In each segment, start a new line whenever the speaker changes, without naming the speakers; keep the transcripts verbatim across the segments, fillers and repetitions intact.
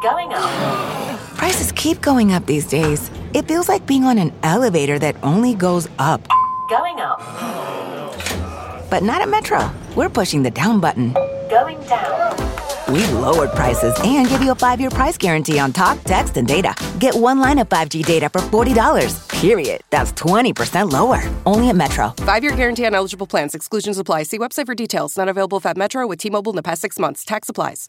Going up.
Prices keep going up these days. It feels like being on an elevator that only goes up.
Going up.
But not at Metro. We're pushing the down button.
Going down.
We've lowered prices and give you a five-year price guarantee on talk, text, and data. Get one line of five G data for forty dollars. Period. That's twenty percent lower. Only at Metro.
Five-year guarantee on eligible plans. Exclusions apply. See website for details. Not available at Metro with T-Mobile in the past six months. Tax applies.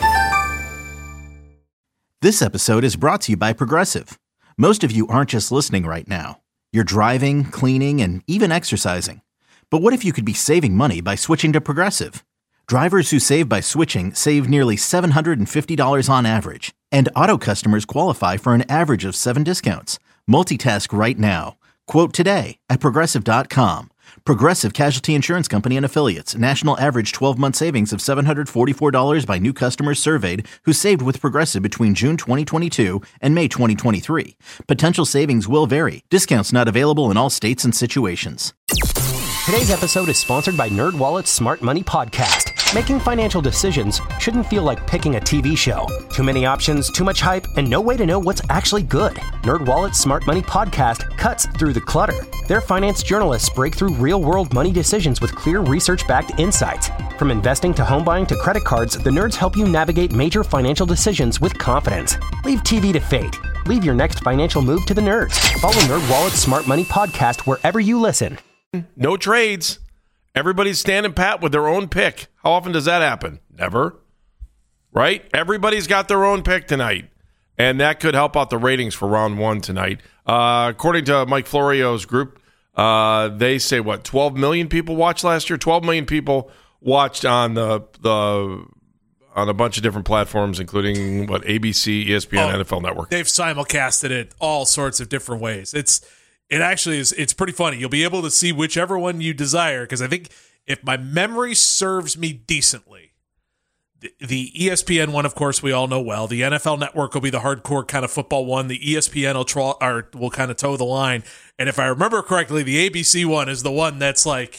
This episode is brought to you by Progressive. Most of you aren't just listening right now. You're driving, cleaning, and even exercising. But what if you could be saving money by switching to Progressive? Drivers who save by switching save nearly seven hundred fifty dollars on average. And auto customers qualify for an average of seven discounts. Multitask right now. Quote today at Progressive dot com. Progressive Casualty Insurance Company and Affiliates. National average twelve-month savings of seven hundred forty-four dollars by new customers surveyed who saved with Progressive between June twenty twenty-two and May twenty twenty-three. Potential savings will vary. Discounts not available in all states and situations.
Today's episode is sponsored by NerdWallet's Smart Money Podcast. Making financial decisions shouldn't feel like picking a T V show. Too many options, too much hype, and no way to know what's actually good. NerdWallet's Smart Money Podcast cuts through the clutter. Their finance journalists break through real-world money decisions with clear research-backed insights. From investing to home buying to credit cards, the nerds help you navigate major financial decisions with confidence. Leave T V to fate. Leave your next financial move to the nerds. Follow NerdWallet's Smart Money Podcast wherever you listen.
No trades. Everybody's standing pat with their own pick. How often does that happen? Never. Right? Everybody's got their own pick tonight. And that could help out the ratings for round one tonight. Uh, according to Mike Florio's group, uh, they say, what, twelve million people watched last year? twelve million people watched on the the on a bunch of different platforms, including, what, A B C, E S P N, oh, N F L Network.
They've simulcasted it all sorts of different ways. It's It actually is, it's pretty funny. You'll be able to see whichever one you desire, because I think if my memory serves me decently, the, the E S P N one, of course, we all know well. The N F L Network will be the hardcore kind of football one. The E S P N will, tra- or will kind of toe the line. And if I remember correctly, the A B C one is the one that's like,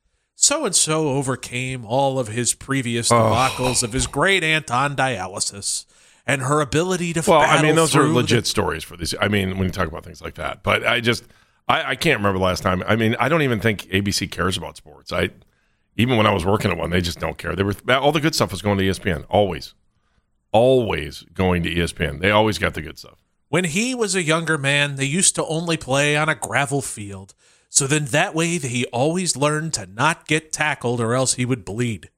so-and-so overcame all of his previous debacles oh. of his great aunt on dialysis. And her ability to
well, I mean, those are legit
the-
stories for these. I mean, when you talk about things like that, but I just, I, I can't remember the last time. I mean, I don't even think A B C cares about sports. I, even when I was working at one, they just don't care. They were all the good stuff was going to E S P N, always, always going to E S P N. They always got the good stuff.
When he was a younger man, they used to only play on a gravel field. So then that way, he always learned to not get tackled, or else he would bleed.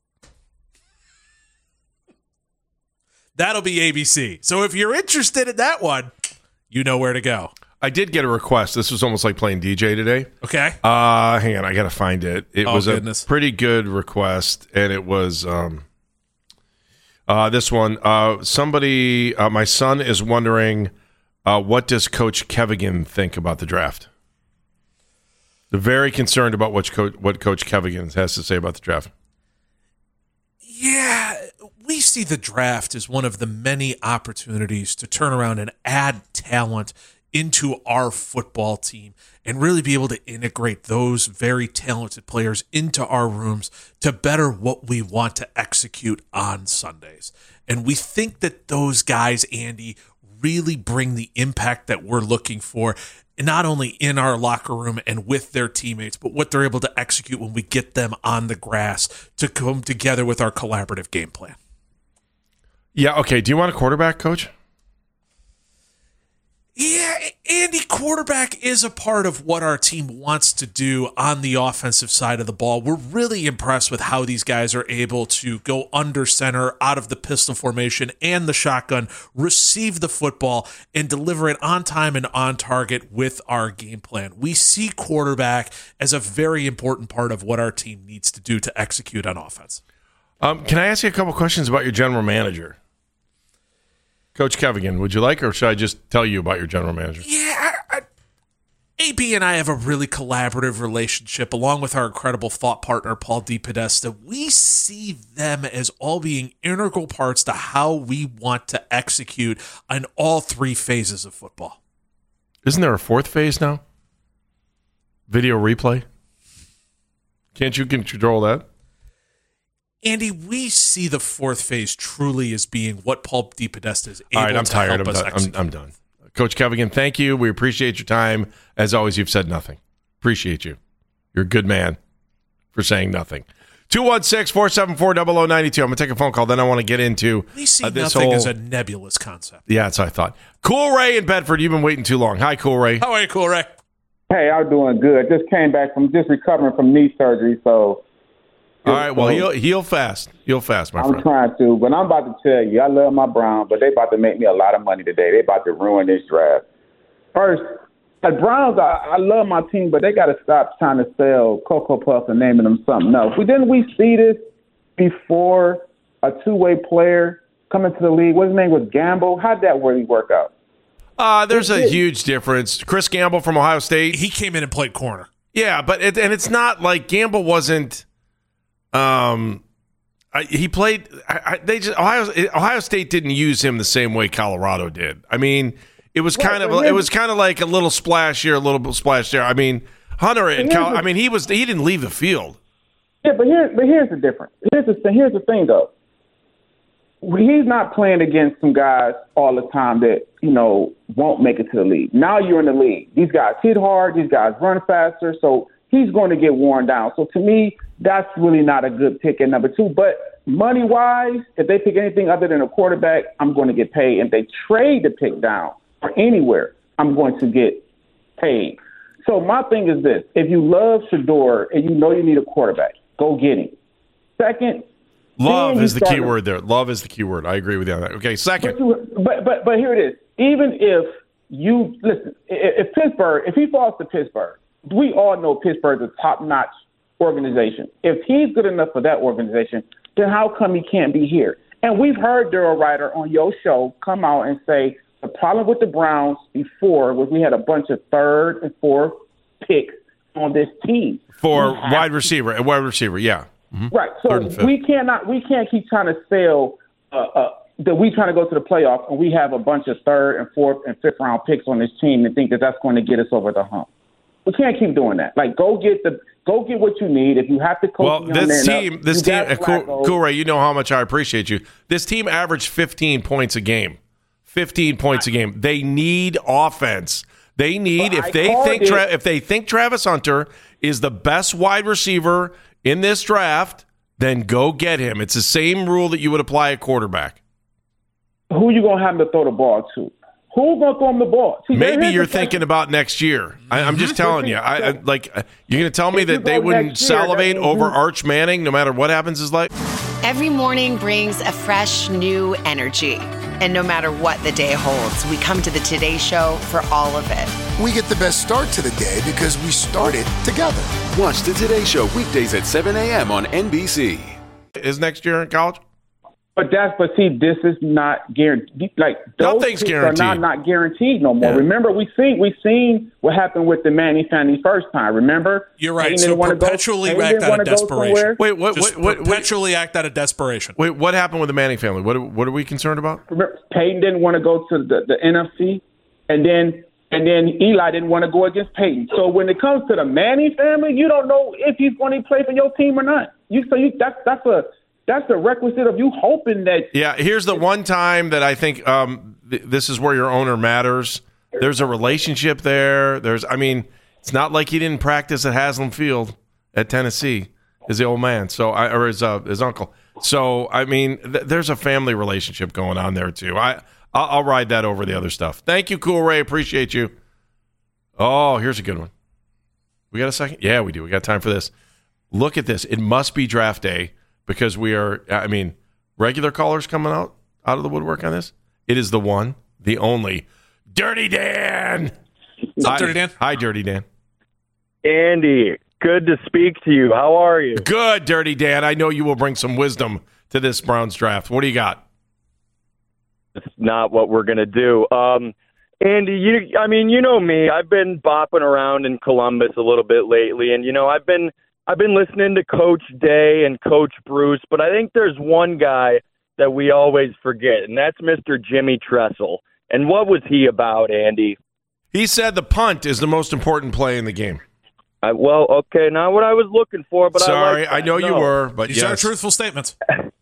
That'll be A B C. So if you're interested in that one, you know where to go.
I did get a request. This was almost like playing D J today.
Okay.
Uh, hang on. I got to find it. It
oh,
was
goodness.
a pretty good request, and it was um, uh, this one. Uh, somebody, uh, my son is wondering, uh, what does Coach Kevigan think about the draft? They're very concerned about what Coach, what Coach Kevigan has to say about the draft.
Yeah. We see the draft as one of the many opportunities to turn around and add talent into our football team and really be able to integrate those very talented players into our rooms to better what we want to execute on Sundays. And we think that those guys, Andy, really bring the impact that we're looking for, not only in our locker room and with their teammates, but what they're able to execute when we get them on the grass to come together with our collaborative game plan.
Yeah, okay. Do you want a quarterback, Coach?
Yeah, Andy, quarterback is a part of what our team wants to do on the offensive side of the ball. We're really impressed with how these guys are able to go under center, out of the pistol formation and the shotgun, receive the football, and deliver it on time and on target with our game plan. We see quarterback as a very important part of what our team needs to do to execute on offense.
Um, can I ask you a couple questions about your general manager? Coach Kevigan, would you like, or should I just tell you about your general manager?
Yeah, I, I, A B and I have a really collaborative relationship, along with our incredible thought partner, Paul DePodesta. We see them as all being integral parts to how we want to execute on all three phases of football.
Isn't there a fourth phase now? Video replay? Can't you control that?
Andy, we see the fourth phase truly as being what Paul DePodesta is able
All right, I'm
to
tired.
help
I'm
us
done.
execute.
I'm, I'm done. Coach Kevigan, thank you. We appreciate your time. As always, you've said nothing. Appreciate you. You're a good man for saying nothing. two one six, four seven four, zero zero nine two. I'm going to take a phone call. Then I want to get into
We see
uh, this
nothing
whole...
as a nebulous concept.
Yeah, that's what I thought. Cool Ray in Bedford. You've been waiting too long. Hi, Cool Ray.
How are you, Cool Ray?
Hey, I'm doing good. Just came back from just recovering from knee surgery, so.
All right, well, heal, heal fast. Heal fast, my
I'm
friend.
trying to, but I'm about to tell you, I love my Browns, but they about to make me a lot of money today. They about to ruin this draft. First, the Browns, I, I love my team, but they got to stop trying to sell Cocoa Puffs and naming them something else. We didn't we see this before a two-way player coming to the league? What his name was, Gamble? How'd that really work out?
Uh, there's a huge difference. Chris Gamble from Ohio State.
He came in and played corner.
Yeah, but it, and it's not like Gamble wasn't. Um, I, he played. I, I, they just Ohio Ohio State didn't use him the same way Colorado did. I mean, it was kind of it was kind of like a little splash here, a little splash there. I mean, Hunter and Cal, I mean, he was he didn't leave the field.
Yeah, but here, but here's the difference. Here's the thing. Here's the thing, though. He's not playing against some guys all the time that, you know, won't make it to the league. Now you're in the league. These guys hit hard. These guys run faster. So he's going to get worn down. So to me, that's really not a good pick at number two. But money-wise, if they pick anything other than a quarterback, I'm going to get paid. If they trade the pick down or anywhere, I'm going to get paid. So my thing is this. If you love Shedeur and you know you need a quarterback, go get him. Second,
Love is the
started,
key word there. Love is the key word. I agree with you on that. Okay, second.
But, but but but here it is. Even if you listen, if, if Pittsburgh, if he falls to Pittsburgh, we all know Pittsburgh's a top-notch organization. If he's good enough for that organization, then how come he can't be here? And we've heard Daryl Ryder on your show come out and say the problem with the Browns before was we had a bunch of third and fourth picks on this team
For wide receiver, a wide receiver, yeah. Mm-hmm.
Right. So we cannot we can't keep trying to sell uh, uh, that we trying to go to the playoffs and we have a bunch of third and fourth and fifth round picks on this team and think that that's going to get us over the hump. We can't keep doing that. Like, go get the go get what you need. If you have to coach,
well, this team,
up,
this team, uh, cool, cool, Ray, you know how much I appreciate you. This team averaged fifteen points a game. Fifteen points a game. They need offense. They need
But
if
I
they think
it,
Tra- if they think Travis Hunter is the best wide receiver in this draft, then go get him. It's the same rule that you would apply a quarterback.
Who you gonna have to throw the ball to? Who's gonna throw him the ball? See,
Maybe you're thinking about next year. I, I'm just telling you. I, I like you're going to tell me that they wouldn't salivate over Arch Manning no matter what happens in his life.
Every morning brings a fresh, new energy. And no matter what the day holds, we come to the Today Show for all of it.
We get the best start to the day because we started together.
Watch the Today Show weekdays at seven a.m. on N B C.
Is next year in college?
But that's but see, this is not guaranteed. Like those
Nothing's
picks
guaranteed.
are not, not guaranteed no more.
Yeah.
Remember, we seen we seen what happened with the Manning family first time. Remember,
You're right.
Payton
So
didn't wanna
perpetually
go,
act out of desperation.
Wait, what?
Just
What? What?
perpetually act out of desperation.
Wait, what happened with the Manning family? What? What are we concerned about?
Remember, Peyton didn't want to go to the, the N F C, and then and then Eli didn't want to go against Peyton. So when it comes to the Manning family, you don't know if he's going to play for your team or not. You so you that's that's a That's the requisite of you hoping that.
Yeah, here's the one time that I think um, th- this is where your owner matters. There's a relationship there. There's, I mean, it's not like he didn't practice at Haslam Field at Tennessee, as the old man, so I, or his uh, his uncle. So I mean, th- there's a family relationship going on there too. I I'll, I'll ride that over the other stuff. Thank you, Cool Ray. Appreciate you. Oh, here's a good one. We got a second? Yeah, we do. We got time for this. Look at this. It must be draft day. Because we are, I mean, regular callers coming out out of the woodwork on this. It is the one, the only, Dirty Dan.
What's up,
hi,
Dirty Dan?
Hi, Dirty Dan.
Andy, good to speak to you. How are you?
Good, Dirty Dan. I know you will bring some wisdom to this Browns draft. What do you got?
It's not what we're going to do. Um, Andy, you, I mean, you know me. I've been bopping around in Columbus a little bit lately, and, you know, I've been I've been listening to Coach Day and Coach Bruce, but I think there's one guy that we always forget, and that's Mister Jimmy Tressel. And what was he about, Andy?
He said the punt is the most important play in the game.
I, well, okay, not what I was looking for, but
Sorry,
I, like
I know
no.
you were, but
These
yes.
are truthful statements.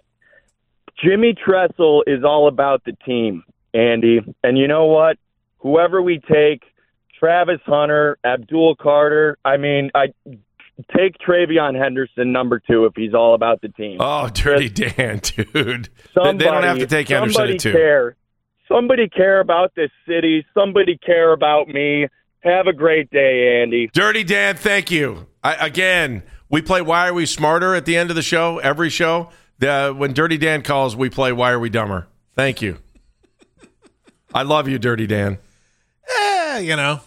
Jimmy Tressel is all about the team, Andy. And you know what? Whoever we take, Travis Hunter, Abdul Carter, I mean, I take Travion Henderson number two if he's all about the team.
Oh, Dirty Dan, dude.
Somebody,
they don't have to take Henderson
somebody
at two.
Care. Somebody care about this city. Somebody care about me. Have a great day, Andy.
Dirty Dan, thank you. I, again, we play Why Are We Smarter at the end of the show, every show. The, when Dirty Dan calls, we play Why Are We Dumber. Thank you. I love you, Dirty Dan.
Eh, you know.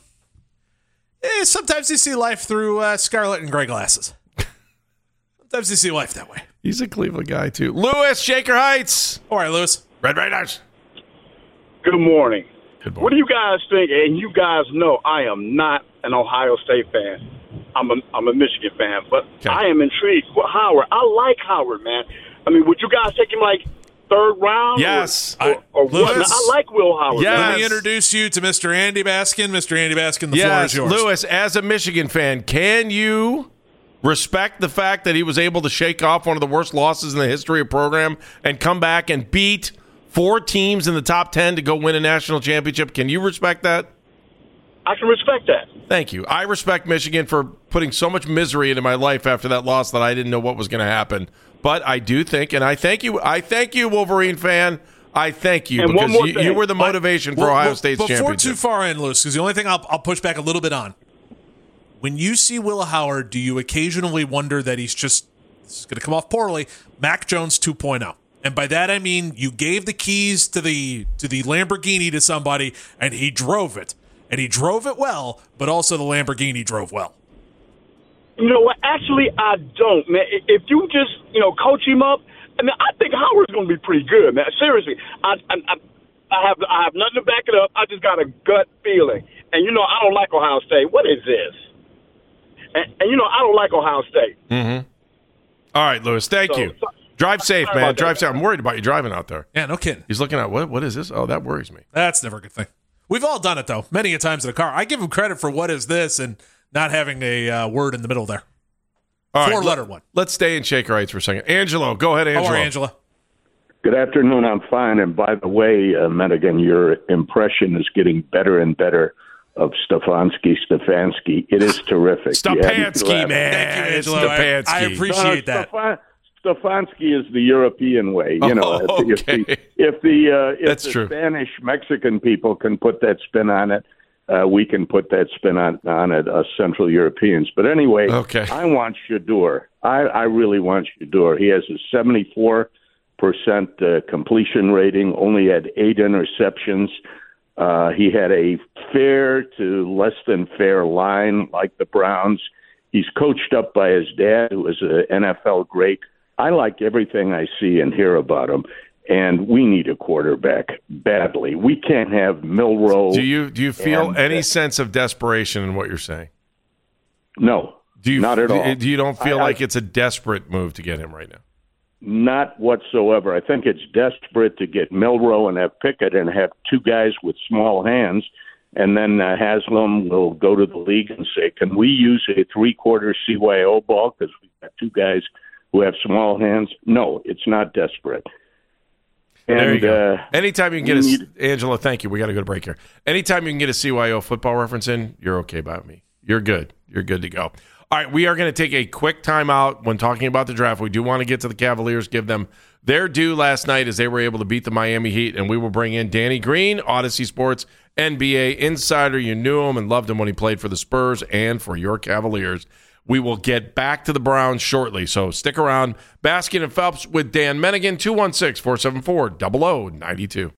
Eh, sometimes you see life through uh, scarlet and gray glasses. Sometimes you see life that way.
He's a Cleveland guy, too. Lewis, Shaker Heights.
All right, Lewis.
Red Raiders.
Good morning.
Good morning.
What do you guys think? And you guys know I am not an Ohio State fan. I'm a I'm a Michigan fan, but
Okay.
I am intrigued. Well, Howard, I like Howard, man. I mean, would you guys take him like third round?
Yes.
Or, or, or what?
Lewis.
I like Will Howard.
Yes.
man.
Let me introduce you to Mister Andy Baskin. Mister Andy Baskin, the floor
Yes,
is yours.
Lewis, as a Michigan fan, can you respect the fact that he was able to shake off one of the worst losses in the history of program and come back and beat four teams in the top ten to go win a national championship? Can you respect that?
I can respect that.
Thank you. I respect Michigan for putting so much misery into my life after that loss that I didn't know what was going to happen. But I do think, and I thank you, I thank you, Wolverine fan. I thank you
And one
because
more
you,
thing.
you were the motivation for
Well,
Ohio
well,
State's
before
championship.
too far in, Lewis, because the only thing I'll, I'll push back a little bit on. When you see Will Howard, do you occasionally wonder that he's just, this is going to come off poorly, Mac Jones two point oh? And by that I mean you gave the keys to the to the Lamborghini to somebody, and he drove it. And he drove it well, but also the Lamborghini drove well.
You know what? Actually, I don't, man. If you just, you know, coach him up, I mean, I think Howard's going to be pretty good, man. Seriously, I, I, I have, I have nothing to back it up. I just got a gut feeling, and you know, I don't like Ohio State. What is this? And, and you know, I don't like Ohio State.
Mm-hmm. All right, Lewis. Thank
So-
you.
so-
Drive safe,
Sorry
man.
about that.
Drive safe. I'm worried about you driving out there.
Yeah, no kidding.
He's looking at what? What is this? Oh, that worries me.
That's never a good thing. We've all done it, though, many a times in a car. I give him credit for what is this and not having a uh, word in the middle there.
All right,
Four-letter
let-
one.
Let's stay in Shaker Heights for a second. Angelo, go ahead, Angelo.
How are you, Angela?
Good afternoon. I'm fine. And by the way, uh, Madigan, your impression is getting better and better of Stefanski, Stefanski. It is terrific. You had me
Stefanski,
laugh.
man.
Thank you,
It's
Angelo. I-
Stefanski.
I appreciate
No,
that.
Stefan- Stefanski is the European way. You know,
Oh,
if,
okay.
the if the uh, if
That's
the
true.
Spanish Mexican people can put that spin on it, uh, we can put that spin on on it. Us Central Europeans. But anyway,
Okay.
I want Shador. I, I really want Shador. He has a seventy-four percent uh, completion rating. Only had eight interceptions. Uh, he had a fair to less than fair line, like the Browns. He's coached up by his dad, who was an N F L great. I like everything I see and hear about him, and we need a quarterback badly. We can't have Milroe.
Do you do you feel
and,
any
uh,
sense of desperation in what you're saying?
No,
Do you
not at
do-
all.
Do you don't feel
I- I-
like it's a desperate move to get him right now?
Not whatsoever. I think it's desperate to get Milroe and have Pickett and have two guys with small hands, and then uh, Haslam will go to the league and say, can we use a three-quarter C Y O ball because we've got two guys who have small hands? No, it's not desperate. And,
There you go.
Uh,
Anytime you can get
we
a
need-
Angela, thank you. We got to go to break here. Anytime you can get a C Y O football reference in, you're okay by me. You're good. You're good to go. All right, we are going to take a quick timeout when talking about the draft. We do want to get to the Cavaliers, give them their due last night as they were able to beat the Miami Heat, and we will bring in Danny Green, Odyssey Sports N B A insider. You knew him and loved him when he played for the Spurs and for your Cavaliers. We will get back to the Browns shortly, so stick around. Baskin and Phelps with Dan Menigan, two one six, four seven four, zero zero nine two.